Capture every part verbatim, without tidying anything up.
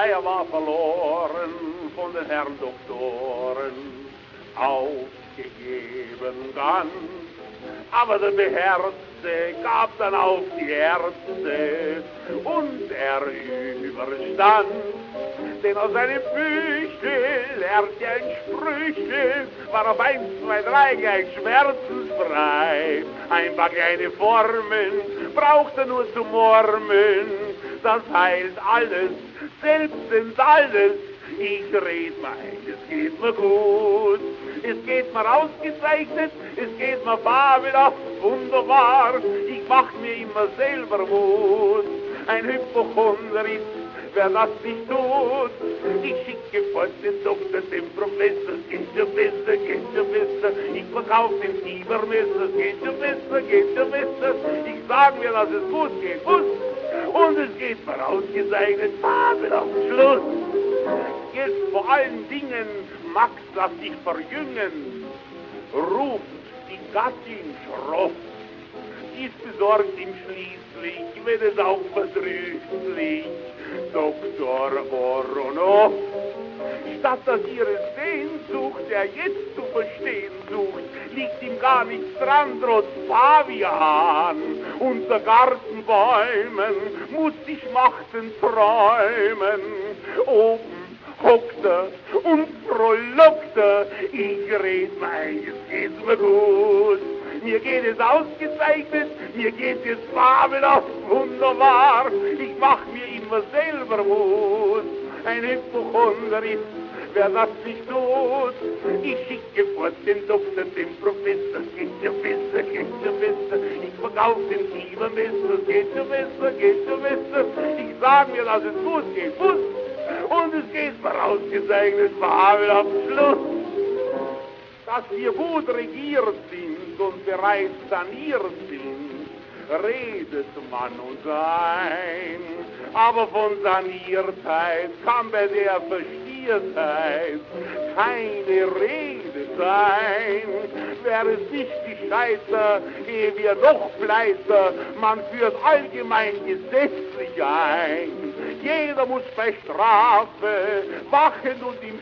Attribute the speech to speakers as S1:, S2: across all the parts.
S1: Feier war verloren von den Herren Doktoren, aufgegeben ganz. Aber der Beherzte gab dann auf die Ärzte und er überstand. Denn aus seinem Büchel lernte er in Sprüche, war auf eins, zwei, drei gleich schmerzensfrei. Ein paar kleine Formen braucht er nur zu murmeln, das heilt alles, selbst ins alles. Ich red mal, es geht mir gut, es geht mir ausgezeichnet, es geht mir fabelhaft, wunderbar. Ich mach mir immer selber Mut, ein Hypochonder ist, wer das nicht tut. Ich schicke fort den Doktor, den Professor, geht ja besser, geht ja besser. Ich verkauf den Fiebermesser, geht ja besser, geht ja besser. Ich sag mir, dass es gut geht, muss. Und es geht mir ausgezeichnet, fabelhaft, Schluss. Jetzt vor allen Dingen, Max, lass dich verjüngen, ruft die Gattin schroff. Die ist besorgt ihm schließlich, wenn es auch verdrüßlich, Doktor Voronoff. Statt dass ihre Sehnsucht, der jetzt zu verstehen sucht, liegt ihm gar nichts dran, trotz Pavian. Unter Gartenbäumen muss die Schmachten träumen. Oben hockt er und frohlockt er. Ich red mein, es geht mir gut. Mir geht es ausgezeichnet, mir geht es fabelhaft, wunderbar. Ich mach mir immer selber Mut. Ein Hypochonder ist, wer das nicht tut. Ich schicke fort den Doktor, den Professor, geht ja besser, geht ja besser. Ich verkauf den Fiebermesser, geht ja besser, geht ja besser. Ich sag mir, dass es gut geht, muss. Und es geht mir ausgezeichnet, fabelhaft, Schluss. Dass wir gut regiert sind und bereits saniert sind, redet man uns ein. Aber von Saniertheit kann bei der Verstiertheit keine Rede sein. Wäre es nicht gescheiter, ehe wir noch pleiter, man führt allgemein gesetzlich ein. Jeder muss bei Strafe wachen und im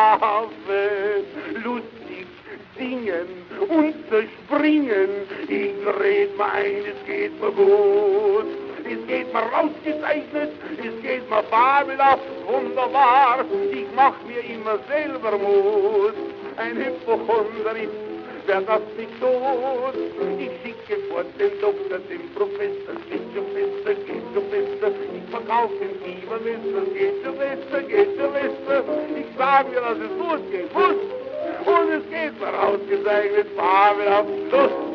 S1: Schlafe lustig singen und zerspringen. Ich red mein, es geht mir gut, es geht mir ausgezeichnet, es geht mir fabelhaft, wunderbar. Ich mach mir immer selber Mut, ein Hypochonder ist, wer das nicht tut. Ich schicke fort den Doktor, den Professor, geht ja besser, geht ja besser. Ich verkauf den Fiebermesser, geht ja besser, geht ja besser. Ich sag mir, dass es gut geht, muss. Und es geht mir ausgezeichnet, fabelhaft, Lust.